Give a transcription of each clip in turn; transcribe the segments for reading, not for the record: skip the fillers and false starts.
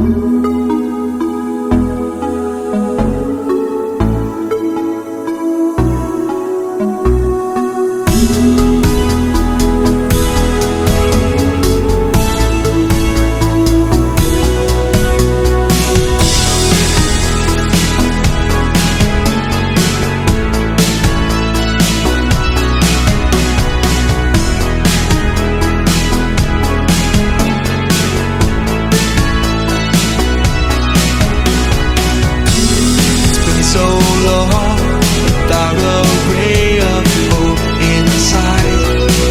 Without a ray of hope inside,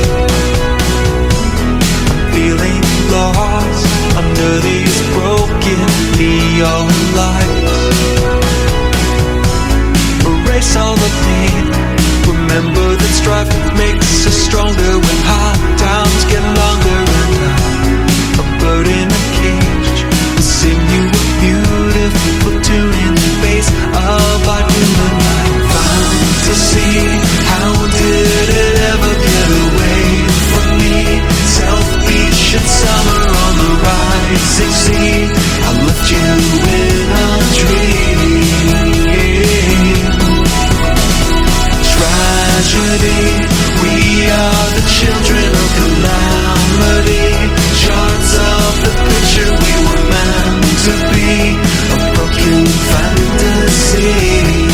I'm feeling lost under these broken neon lights. Erase all the pain. Remember that strife makes us stronger when hard times get longer. And a bird in a cage will sing you a beautiful tune in the face of our human life. Fantasy, how did it ever get away from me? Self-beach summer on the rising sea. I left you in a dream. Tragedy, we are the children of calamity. Shards of the picture we were meant to be. A broken fantasy.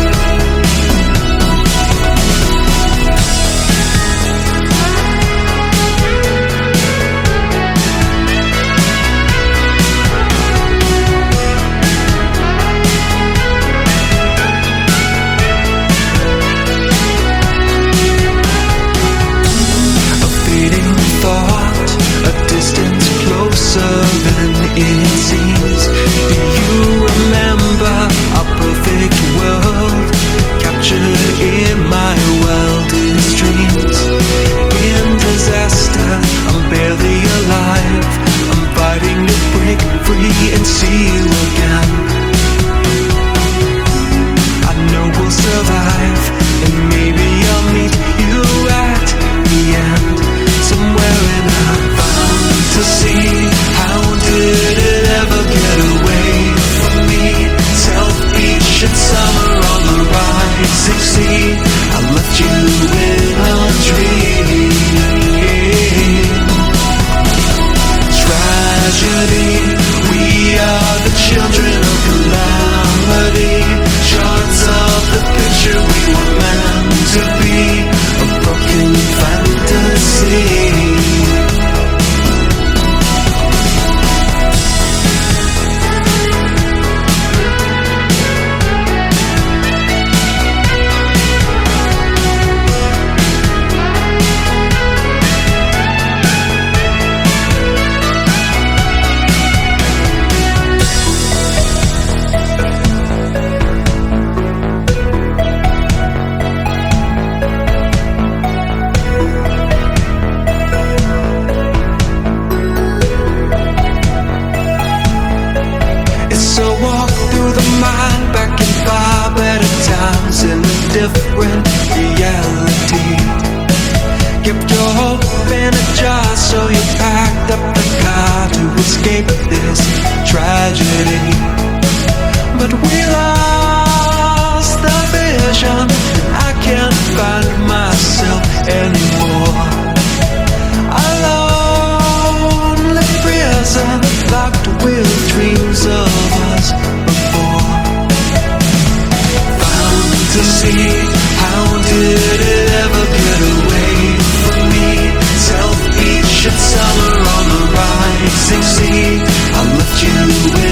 It seems, do you remember our perfect world, captured in my wildest dreams? In disaster, I'm barely alive. I'm fighting to break free and see you again. I know we'll survive, and maybe I'll meet you at the end, somewhere in a fantasy. How did it ever get away from me? Self-beach summer on the rising sea. I left you in a dream. Tragedy, we are the children of calamity. Shards of the picture we were meant to be. A broken fantasy. Different reality. Kept your hope in a jar, so you packed up the car to escape this tragedy. But we lost the vision. I can't find myself anymore. A lonely prison, locked with dreams of us before. Fantasy, how did it ever get away from me? Self-beach summer on the rising sea. I left you